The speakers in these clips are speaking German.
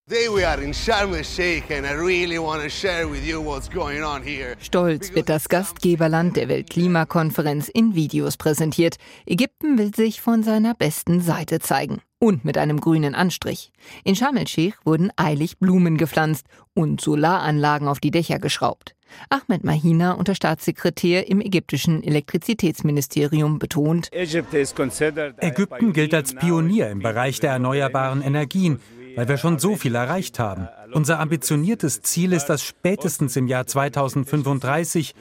Stolz wird das Gastgeberland der Weltklimakonferenz in Videos präsentiert. Ägypten will sich von seiner besten Seite zeigen. Und mit einem grünen Anstrich. In Sharm el-Sheikh wurden eilig Blumen gepflanzt und Solaranlagen auf die Dächer geschraubt. Ahmed Mahina, Unterstaatssekretär im ägyptischen Elektrizitätsministerium, betont: Ägypten gilt als Pionier im Bereich der erneuerbaren Energien, weil wir schon so viel erreicht haben. Unser ambitioniertes Ziel ist, dass spätestens im Jahr 2035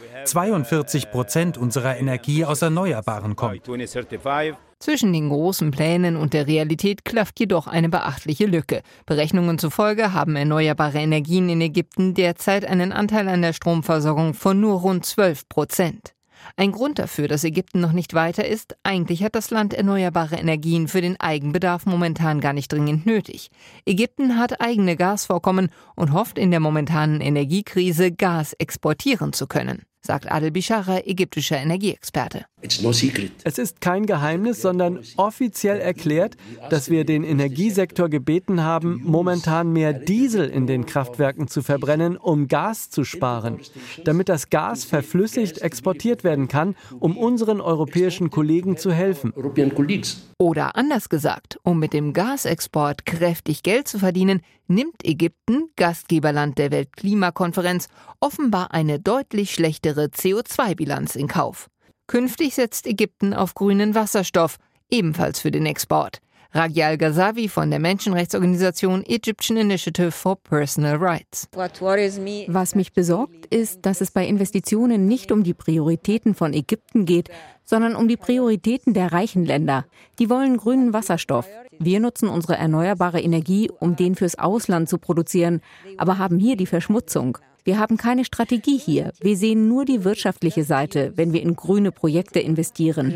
42% unserer Energie aus Erneuerbaren kommt. Zwischen den großen Plänen und der Realität klafft jedoch eine beachtliche Lücke. Berechnungen zufolge haben erneuerbare Energien in Ägypten derzeit einen Anteil an der Stromversorgung von nur rund 12%. Ein Grund dafür, dass Ägypten noch nicht weiter ist: eigentlich hat das Land erneuerbare Energien für den Eigenbedarf momentan gar nicht dringend nötig. Ägypten hat eigene Gasvorkommen und hofft in der momentanen Energiekrise Gas exportieren zu können, sagt Adel Bishara, ägyptischer Energieexperte. Es ist kein Geheimnis, sondern offiziell erklärt, dass wir den Energiesektor gebeten haben, momentan mehr Diesel in den Kraftwerken zu verbrennen, um Gas zu sparen, damit das Gas verflüssigt exportiert werden kann, um unseren europäischen Kollegen zu helfen. Oder anders gesagt, um mit dem Gasexport kräftig Geld zu verdienen, nimmt Ägypten, Gastgeberland der Weltklimakonferenz, offenbar eine deutlich schlechtere CO2-Bilanz in Kauf. Künftig setzt Ägypten auf grünen Wasserstoff, ebenfalls für den Export. Raghia Al-Ghazavi von der Menschenrechtsorganisation Egyptian Initiative for Personal Rights. Was mich besorgt, ist, dass es bei Investitionen nicht um die Prioritäten von Ägypten geht, sondern um die Prioritäten der reichen Länder. Die wollen grünen Wasserstoff. Wir nutzen unsere erneuerbare Energie, um den fürs Ausland zu produzieren, aber haben hier die Verschmutzung. Wir haben keine Strategie hier. Wir sehen nur die wirtschaftliche Seite, wenn wir in grüne Projekte investieren.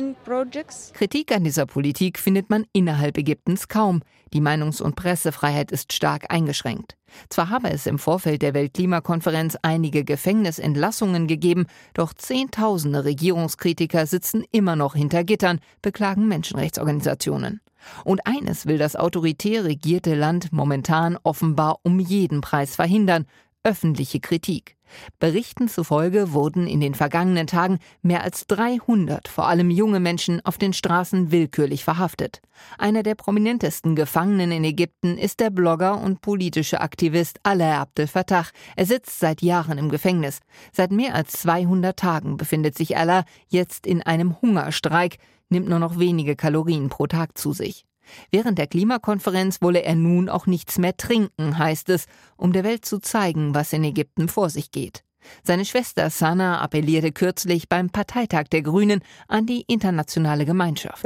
Kritik an dieser Politik findet man innerhalb Ägyptens kaum. Die Meinungs- und Pressefreiheit ist stark eingeschränkt. Zwar habe es im Vorfeld der Weltklimakonferenz einige Gefängnisentlassungen gegeben, doch Zehntausende Regierungskritiker sitzen immer noch hinter Gittern, beklagen Menschenrechtsorganisationen. Und eines will das autoritär regierte Land momentan offenbar um jeden Preis verhindern: öffentliche Kritik. Berichten zufolge wurden in den vergangenen Tagen mehr als 300, vor allem junge Menschen, auf den Straßen willkürlich verhaftet. Einer der prominentesten Gefangenen in Ägypten ist der Blogger und politische Aktivist Alaa Abdel Fattah. Er sitzt seit Jahren im Gefängnis. Seit mehr als 200 Tagen befindet sich Alaa jetzt in einem Hungerstreik, nimmt nur noch wenige Kalorien pro Tag zu sich. Während der Klimakonferenz wolle er nun auch nichts mehr trinken, heißt es, um der Welt zu zeigen, was in Ägypten vor sich geht. Seine Schwester Sana appellierte kürzlich beim Parteitag der Grünen an die internationale Gemeinschaft.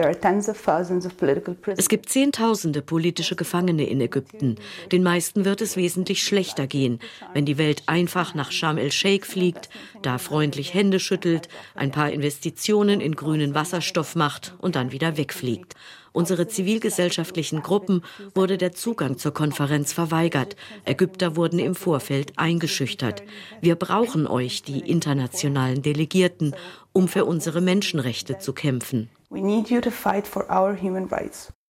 Es gibt Zehntausende politische Gefangene in Ägypten. Den meisten wird es wesentlich schlechter gehen, wenn die Welt einfach nach Sharm el-Sheikh fliegt, da freundlich Hände schüttelt, ein paar Investitionen in grünen Wasserstoff macht und dann wieder wegfliegt. Unsere zivilgesellschaftlichen Gruppen wurde der Zugang zur Konferenz verweigert. Ägypter wurden im Vorfeld eingeschüchtert. Wir brauchen euch, die internationalen Delegierten, um für unsere Menschenrechte zu kämpfen.